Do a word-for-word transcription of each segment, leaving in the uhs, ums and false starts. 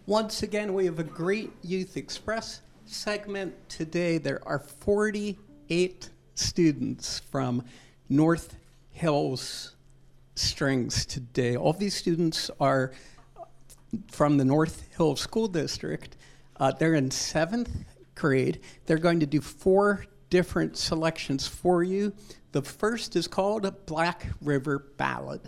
Once again, we have a great Youth Express segment today. There are forty-eight students from North Hills Strings today. All these students are from the North Hills School District. Uh, they're in seventh grade. They're going to do four different selections for you. The first is called a Black River Ballad.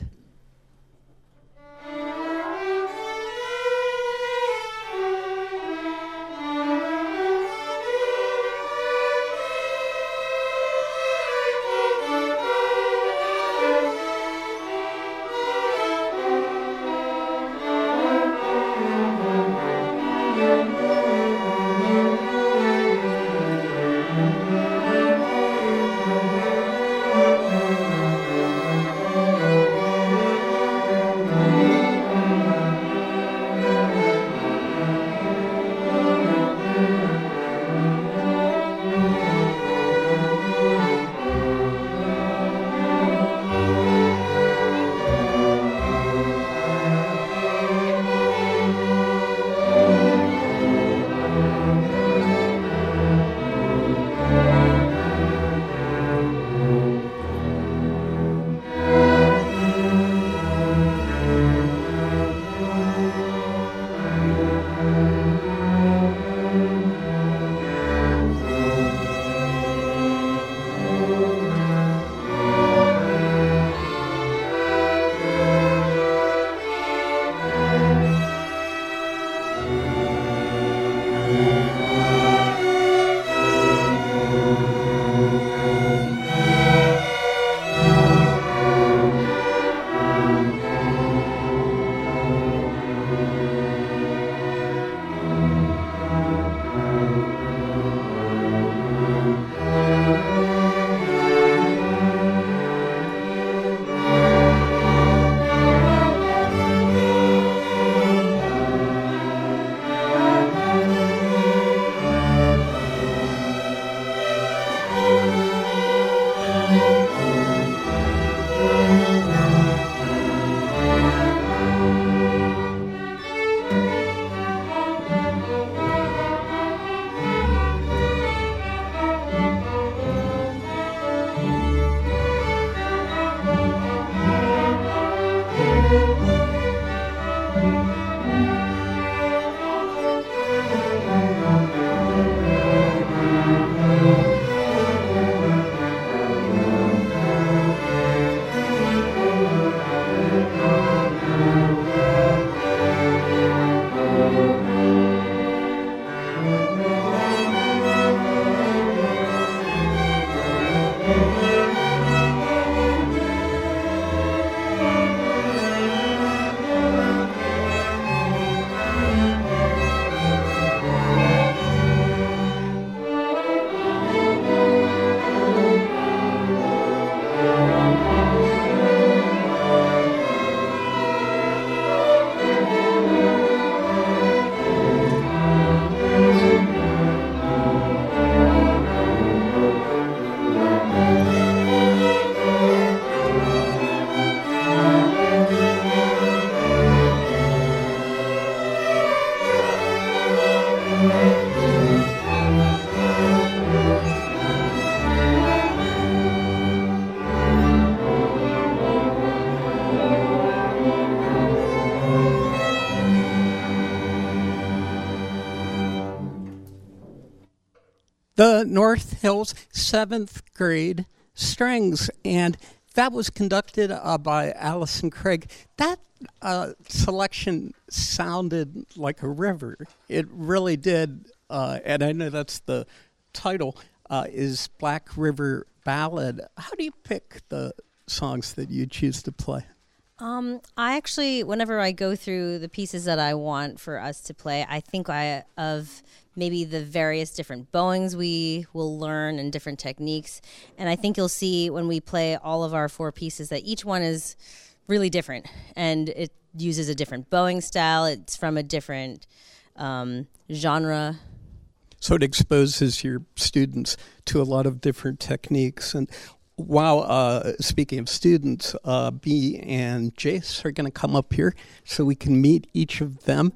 The North Hills seventh grade strings, and that was conducted uh, by Allison Craig. That uh, selection sounded like a river. It really did, uh, and I know that's the title, uh, is Black River Ballad. How do you pick the songs that you choose to play? Um, I actually, whenever I go through the pieces that I want for us to play, I think I of maybe the various different bowings we will learn and different techniques. And I think you'll see when we play all of our four pieces that each one is really different. And it uses a different bowing style. It's from a different um, genre. So it exposes your students to a lot of different techniques. And wow, uh, speaking of students, uh, B and Jace are going to come up here so we can meet each of them.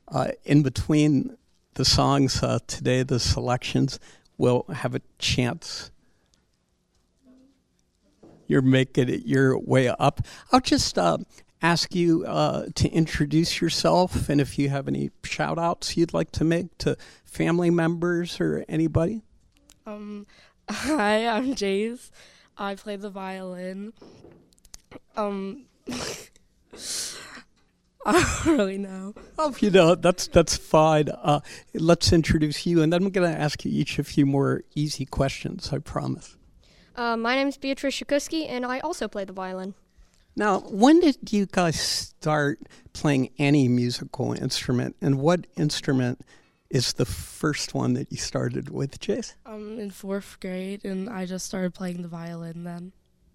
uh, in between the songs uh, today, the selections, we'll have a chance. You're making it your way up. I'll just uh, ask you uh, to introduce yourself, and if you have any shout outs you'd like to make to family members or anybody. Um, hi, I'm Jace. I play the violin. Um, I don't really know. Oh, if you don't, that's that's fine. Uh, let's introduce you, and then I'm going to ask you each a few more easy questions, I promise. Uh, my name is Beatrice Shukuski, and I also play the violin. Now, when did you guys start playing any musical instrument, and what instrument is the first one that you started with, Jace? I'm in fourth grade, and I just started playing the violin then.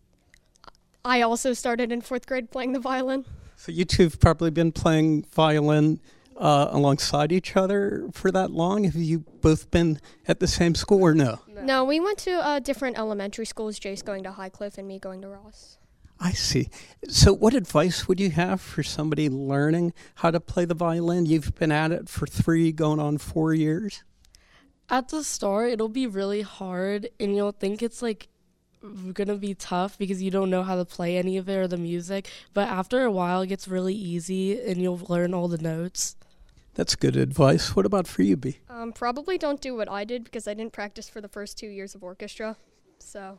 I also started in fourth grade playing the violin. So you two have probably been playing violin uh, alongside each other for that long? Have you both been at the same school or no? No, No, we went to uh, different elementary schools, Jace going to Highcliffe and me going to Ross. I see. So what advice would you have for somebody learning how to play the violin? You've been at it for three, going on four years. At the start, it'll be really hard, and you'll think it's like gonna be tough because you don't know how to play any of it or the music. But after a while, it gets really easy, and you'll learn all the notes. That's good advice. What about for you, B? Um, probably don't do what I did because I didn't practice for the first two years of orchestra. So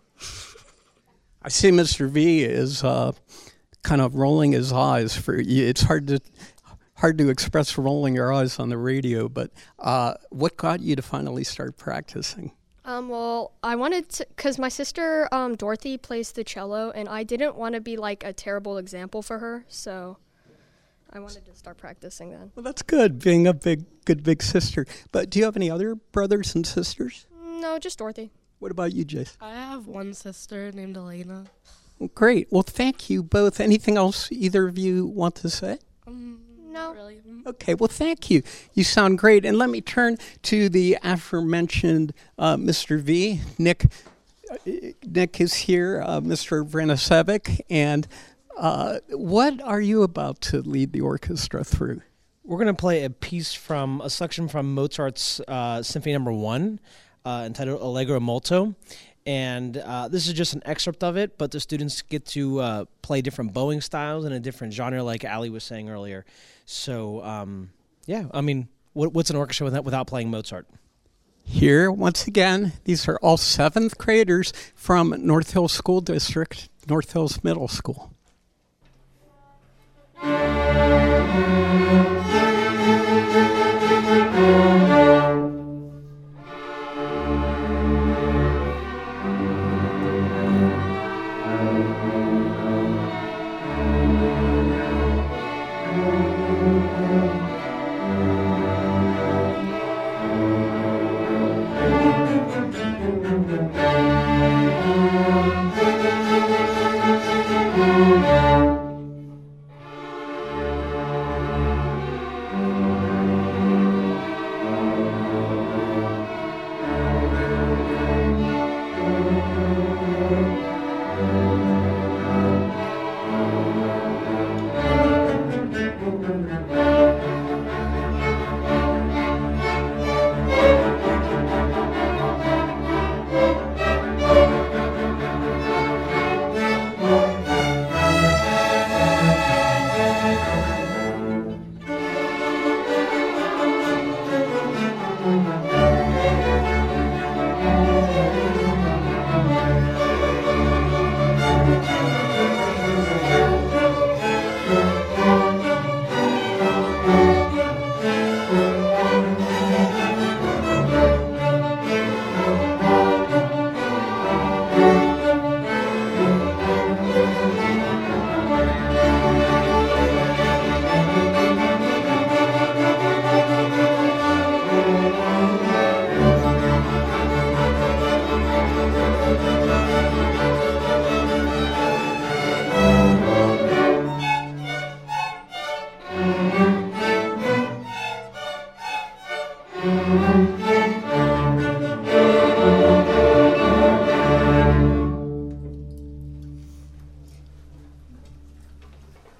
I see Mister V is uh, kind of rolling his eyes. For you. It's hard to hard to express rolling your eyes on the radio, but uh, what got you to finally start practicing? Um, well, I wanted to, because my sister um, Dorothy plays the cello, and I didn't want to be like a terrible example for her, so I wanted to start practicing then. Well, that's good, being a big, good big sister. But do you have any other brothers and sisters? No, just Dorothy. What about you, Jace? I have one sister named Elena. Well, great. Well, thank you both. Anything else either of you want to say? Um, No. not really. Mm. Okay, well, thank you. You sound great. And let me turn to the aforementioned uh, Mister V. Nick uh, Nick is here, uh, Mister Vranisevic. And uh, what are you about to lead the orchestra through? We're going to play a piece from a selection from Mozart's uh, Symphony Number One, uh, entitled Allegro Molto. And uh, this is just an excerpt of it, but the students get to uh, play different bowing styles in a different genre, like Ali was saying earlier. So, um, yeah, I mean, what, what's an orchestra without, without playing Mozart? Here, once again, these are all seventh graders from North Hills School District, North Hills Middle School.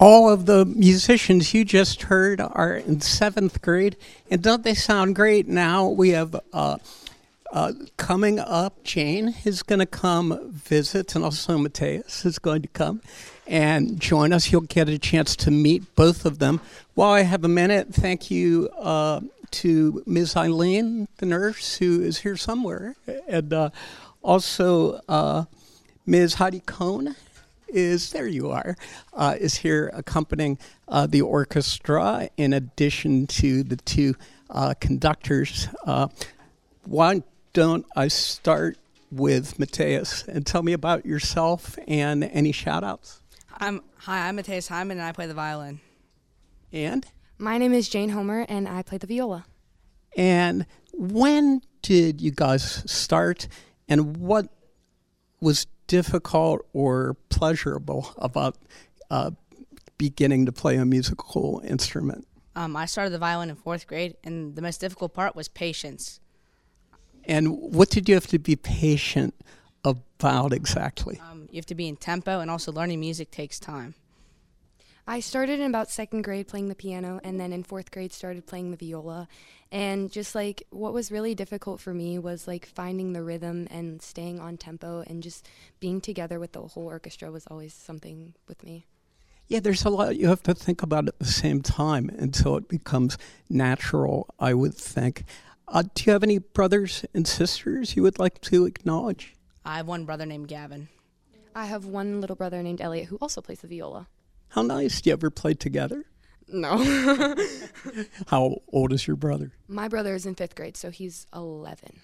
All of the musicians you just heard are in seventh grade, and don't they sound great? Now we have uh, uh, coming up, Jane is going to come visit, and also Mateus is going to come and join us. You'll get a chance to meet both of them. While I have a minute, thank you uh, to Miz Eileen, the nurse, who is here somewhere, and uh, also uh, Miz Heidi Cohn. Is there you are, uh, is here accompanying uh, the orchestra in addition to the two uh, conductors. Uh, why don't I start with Mateus and tell me about yourself and any shout outs? I'm, hi, I'm Mateus Hyman and I play the violin. And? My name is Jane Homer and I play the viola. And when did you guys start, and what was difficult or pleasurable about uh, beginning to play a musical instrument? Um, I started the violin in fourth grade, and the most difficult part was patience. And what did you have to be patient about exactly? Um, you have to be in tempo, and also learning music takes time. I started in about second grade playing the piano, and then in fourth grade started playing the viola. And just like what was really difficult for me was like finding the rhythm and staying on tempo, and just being together with the whole orchestra was always something with me. Yeah, there's a lot you have to think about at the same time until it becomes natural, I would think. Uh, do you have any brothers and sisters you would like to acknowledge? I have one brother named Gavin. I have one little brother named Elliot who also plays the viola. How nice. Do you ever play together? No. How old is your brother? My brother is in fifth grade, so he's eleven.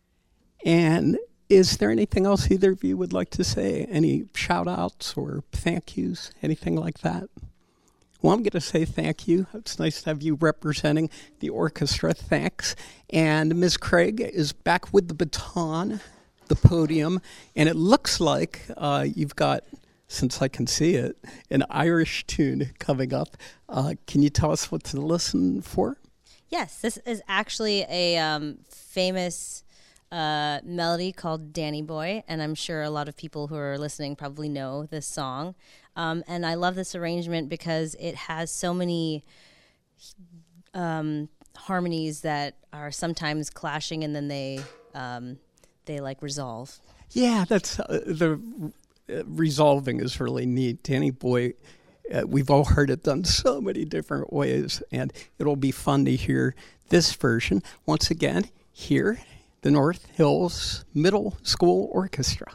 And is there anything else either of you would like to say? Any shout outs or thank yous, anything like that? Well, I'm going to say thank you. It's nice to have you representing the orchestra. Thanks. And Miz Craig is back with the baton, the podium, and it looks like uh, you've got, since I can see it, an Irish tune coming up. Uh, can you tell us what to listen for? Yes, this is actually a um, famous uh, melody called Danny Boy, and I'm sure a lot of people who are listening probably know this song. Um, and I love this arrangement because it has so many um, harmonies that are sometimes clashing, and then they um, they like resolve. Yeah, that's uh, the uh, resolving is really neat. Danny Boy, uh, we've all heard it done so many different ways, and it'll be fun to hear this version once again here, the North Hills Middle School Orchestra.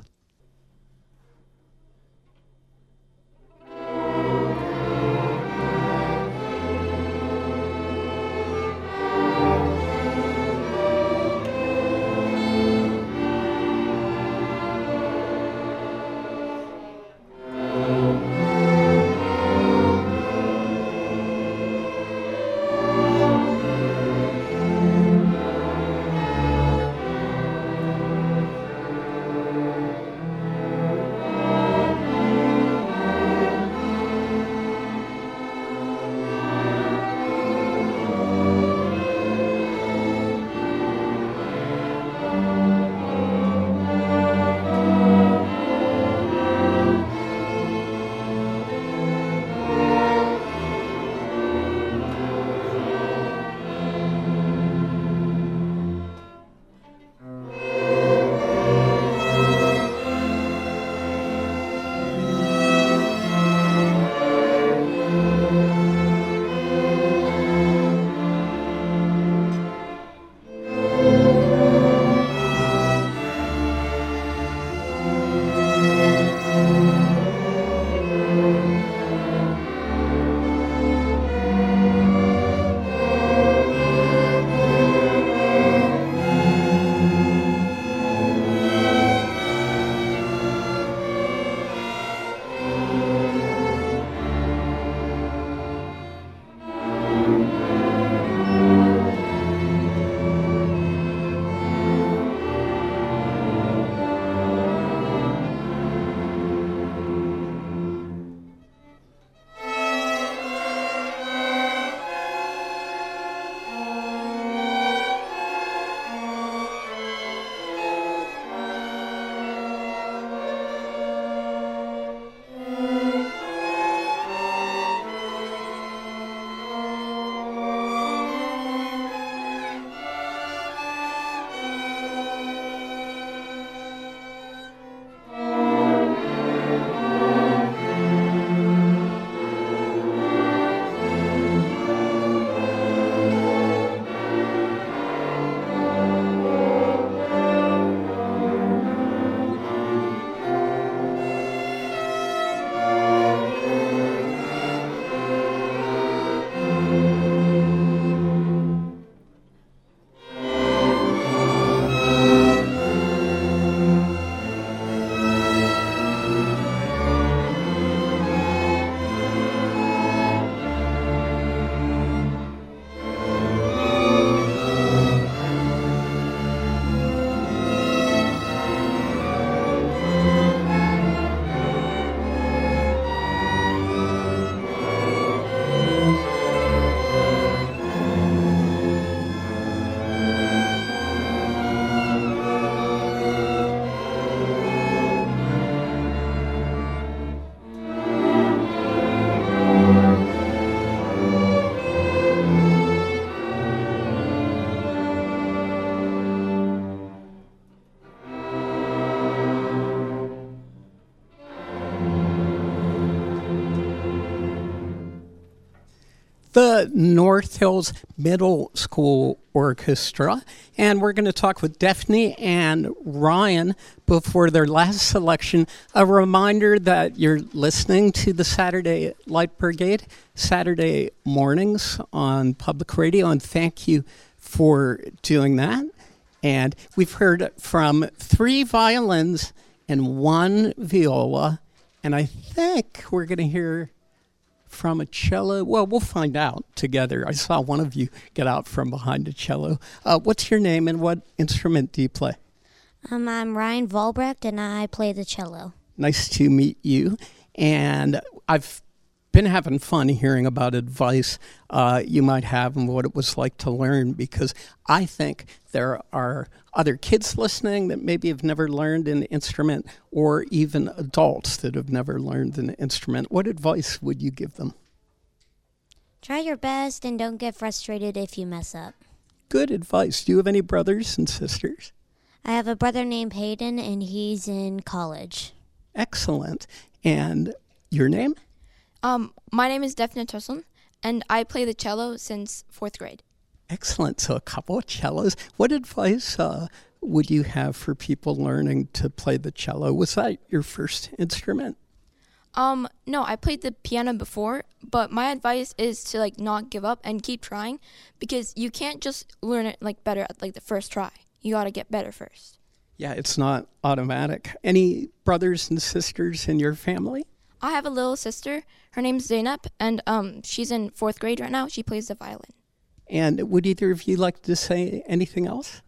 the North Hills Middle School Orchestra. And we're going to talk with Daphne and Ryan before their last selection. A reminder that you're listening to the Saturday Light Brigade Saturday mornings on public radio, and thank you for doing that. And we've heard from three violins and one viola, and I think we're going to hear from a cello. Well, we'll find out together. I saw one of you get out from behind a cello. Uh, what's your name and what instrument do you play? Um, I'm Ryan Volbrecht, and I play the cello. Nice to meet you. And I've been having fun hearing about advice uh, you might have and what it was like to learn, because I think there are other kids listening that maybe have never learned an instrument, or even adults that have never learned an instrument. What advice would you give them? Try your best and don't get frustrated if you mess up. Good advice. Do you have any brothers and sisters? I have a brother named Hayden, and he's in college. Excellent. And your name? Um, my name is Daphne Tusson, and I play the cello since fourth grade. Excellent. So a couple of cellos. What advice uh, would you have for people learning to play the cello? Was that your first instrument? Um, no, I played the piano before, but my advice is to like not give up and keep trying, because you can't just learn it like better at like the first try. You got to get better first. Yeah, it's not automatic. Any brothers and sisters in your family? I have a little sister. Her name's Zainab, and um, she's in fourth grade right now. She plays the violin. And would either of you like to say anything else?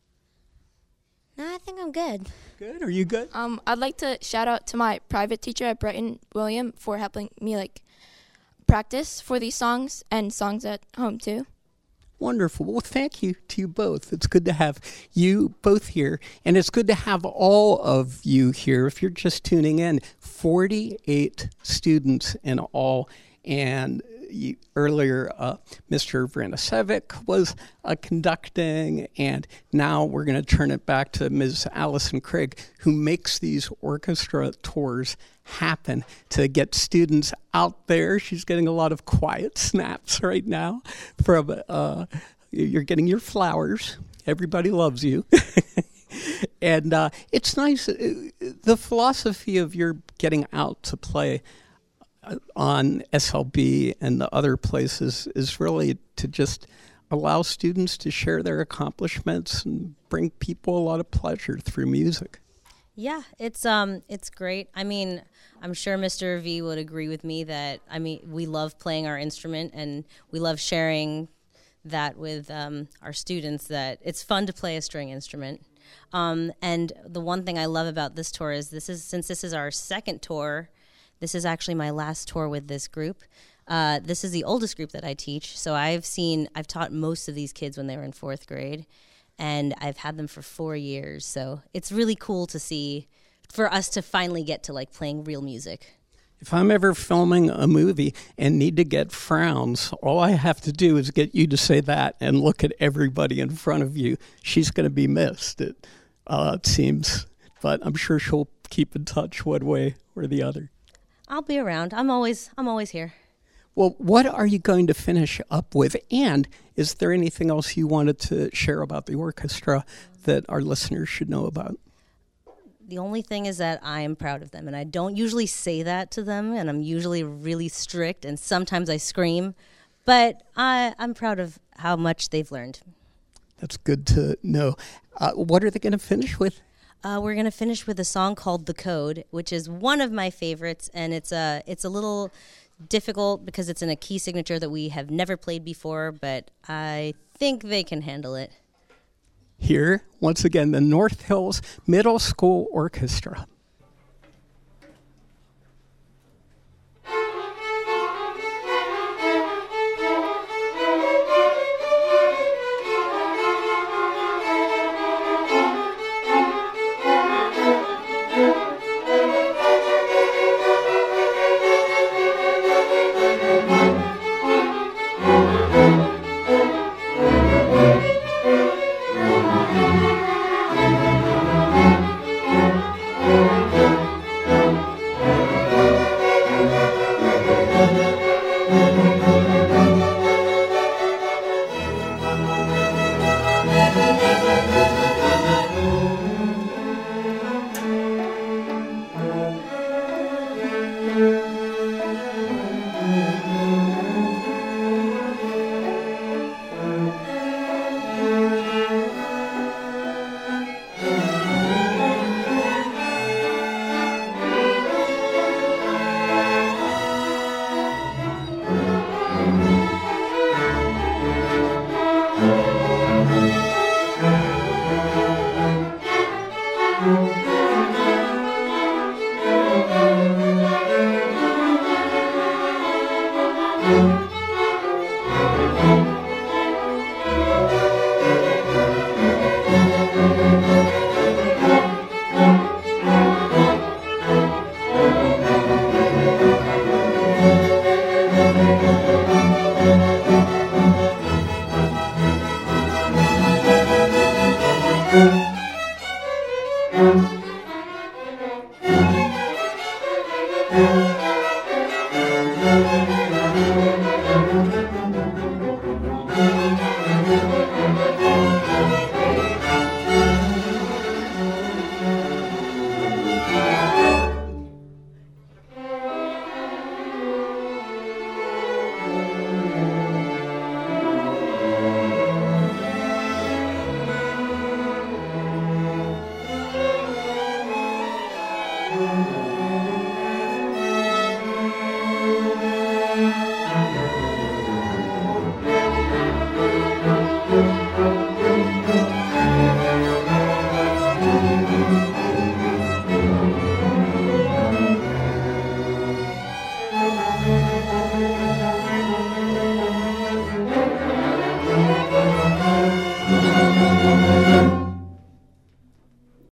No, I think I'm good. Good. Are you good? Um, I'd like to shout out to my private teacher at Brighton, William, for helping me like practice for these songs and songs at home too. Wonderful. Well, thank you to you both. It's good to have you both here, and it's good to have all of you here. If you're just tuning in, forty-eight students in all, and you, earlier uh, Mister Vranisevic was uh, conducting, and now we're going to turn it back to Miz Allison Craig, who makes these orchestra tours happen to get students out there. She's getting a lot of quiet snaps right now from, uh, you're getting your flowers. Everybody loves you. And uh, it's nice. The philosophy of your getting out to play on S L B and the other places is really to just allow students to share their accomplishments and bring people a lot of pleasure through music. Yeah, it's um, it's great. I mean, I'm sure Mister V would agree with me that, I mean, we love playing our instrument and we love sharing that with um, our students, that it's fun to play a string instrument. Um, and the one thing I love about this tour is this is, since this is our second tour, this is actually my last tour with this group. Uh, this is the oldest group that I teach. So I've seen, I've taught most of these kids when they were in fourth grade, and I've had them for four years. So it's really cool to see, for us to finally get to like playing real music. If I'm ever filming a movie and need to get frowns, all I have to do is get you to say that and look at everybody in front of you. She's going to be missed, it, uh, it seems. But I'm sure she'll keep in touch one way or the other. I'll be around. I'm always, I'm always here. Well, what are you going to finish up with? And is there anything else you wanted to share about the orchestra that our listeners should know about? The only thing is that I am proud of them, and I don't usually say that to them, and I'm usually really strict, and sometimes I scream, but I, I'm proud of how much they've learned. That's good to know. Uh, what are they going to finish with? Uh, we're going to finish with a song called The Code, which is one of my favorites, and it's a, it's a little difficult because it's in a key signature that we have never played before, but I think they can handle it. Here, once again, the North Hills Middle School Orchestra. Thank you. Thank you.